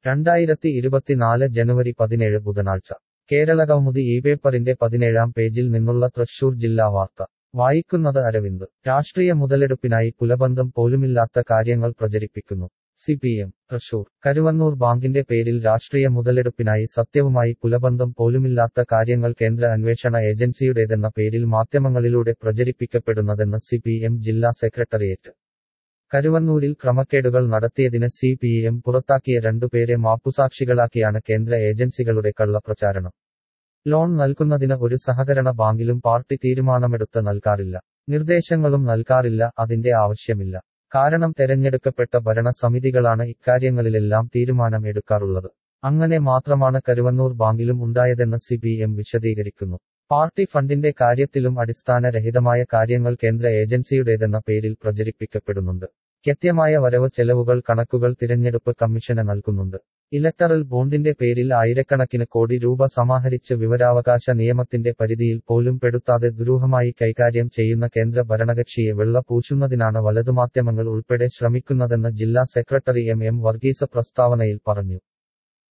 2024 ജനുവരി 17 ബുധനാഴ്ച കേരളകൗമുദി ഈ പേപ്പറിന്റെ 17-ാം പേജിൽ നിന്നുള്ള തൃശൂർ ജില്ലാ വാർത്ത വായിക്കുന്നത് അരവിന്ദ്. രാഷ്ട്രീയ മുതലെടുപ്പിനായി പുലബന്ധം പോലുമില്ലാത്ത കാര്യങ്ങൾ പ്രചരിപ്പിക്കുന്നു. CPM തൃശൂർ. കരുവന്നൂർ ബാങ്കിന്റെ പേരിൽ രാഷ്ട്രീയ മുതലെടുപ്പിനായി സത്യവുമായി പുലബന്ധം പോലുമില്ലാത്ത കാര്യങ്ങൾ കേന്ദ്ര അന്വേഷണ ഏജൻസിയുടേതെന്ന പേരിൽ മാധ്യമങ്ങളിലൂടെ പ്രചരിപ്പിക്കപ്പെടുന്നതെന്ന് CPM ജില്ലാ സെക്രട്ടറിയേറ്റ്. കരുവന്നൂരിൽ ക്രമക്കേടുകൾ നടത്തിയതിന് CPM പുറത്താക്കിയ രണ്ടുപേരെ മാപ്പുസാക്ഷികളാക്കിയാണ് കേന്ദ്ര ഏജൻസികളുടെ കള്ളപ്രചാരണം. ലോൺ നൽകുന്നതിന് ഒരു സഹകരണ ബാങ്കിലും പാർട്ടി തീരുമാനമെടുത്ത് നൽകാറില്ല. നിർദ്ദേശങ്ങളും നൽകാറില്ല. അതിന്റെ ആവശ്യമില്ല. കാരണം തെരഞ്ഞെടുക്കപ്പെട്ട ഭരണ സമിതികളാണ് ഇക്കാര്യങ്ങളിലെല്ലാം തീരുമാനം എടുക്കാറുള്ളത്. അങ്ങനെ മാത്രമാണ് കരുവന്നൂർ ബാങ്കിലും ഉണ്ടായതെന്ന് CPM വിശദീകരിക്കുന്നു. പാർട്ടി ഫണ്ടിന്റെ കാര്യത്തിലും അടിസ്ഥാനരഹിതമായ കാര്യങ്ങൾ കേന്ദ്ര ഏജൻസിയുടേതെന്ന പേരിൽ പ്രചരിപ്പിക്കപ്പെടുന്നുണ്ട്. കൃത്യമായ വരവ് ചെലവുകൾ കണക്കുകൾ തിരഞ്ഞെടുപ്പ് കമ്മീഷന് നൽകുന്നുണ്ട്. ഇലക്ടറൽ ബോണ്ടിന്റെ പേരിൽ ആയിരക്കണക്കിന് കോടി രൂപ സമാഹരിച്ച് വിവരാവകാശ നിയമത്തിന്റെ പരിധിയിൽ പോലും പെടുത്താതെ ദുരൂഹമായി കൈകാര്യം ചെയ്യുന്ന കേന്ദ്ര ഭരണകക്ഷിയെ വെള്ള പൂശുന്നതിനാണ് വലതുമാധ്യമങ്ങൾ ഉൾപ്പെടെ ശ്രമിക്കുന്നതെന്ന് ജില്ലാ സെക്രട്ടറി M വർഗീസ് പ്രസ്താവനയിൽ പറഞ്ഞു.